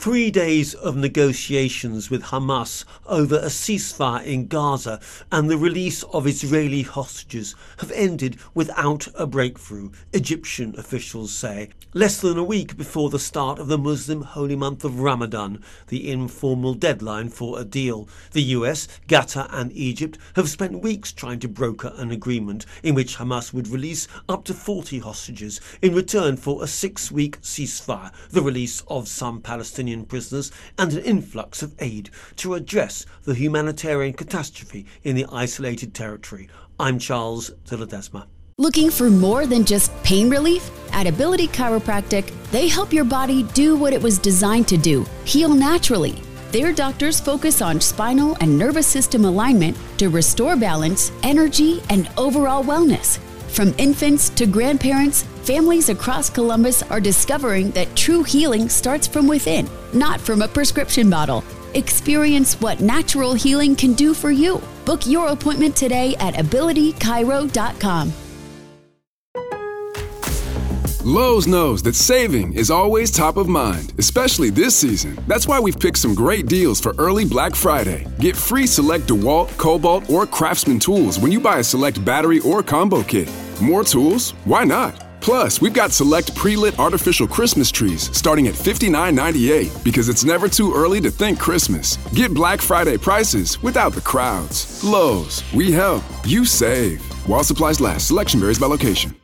3 days of negotiations with Hamas over a ceasefire in Gaza and the release of Israeli hostages have ended without a breakthrough, Egyptian officials say, less than a week before the start of the Muslim holy month of Ramadan, the informal deadline for a deal. The US, Qatar and Egypt have spent weeks trying to broker an agreement in which Hamas would release up to 40 hostages in return for a 6-week ceasefire, the release of some Palestinian prisoners and an influx of aid to address the humanitarian catastrophe in the isolated territory. I'm Charles de Ledesma. Looking for more than just pain relief? At Ability Chiropractic, they help your body do what it was designed to do, heal naturally. Their doctors focus on spinal and nervous system alignment to restore balance, energy, and overall wellness. From infants to grandparents, families across Columbus are discovering that true healing starts from within, not from a prescription bottle. Experience what natural healing can do for you. Book your appointment today at abilitychiro.com. Lowe's knows that saving is always top of mind, especially this season. That's why we've picked some great deals for early Black Friday. Get free select DeWalt, Cobalt, or Craftsman tools when you buy a select battery or combo kit. More tools? Why not? Plus, we've got select pre-lit artificial Christmas trees starting at $59.98 because it's never too early to think Christmas. Get Black Friday prices without the crowds. Lowe's, we help, you save. While supplies last, selection varies by location.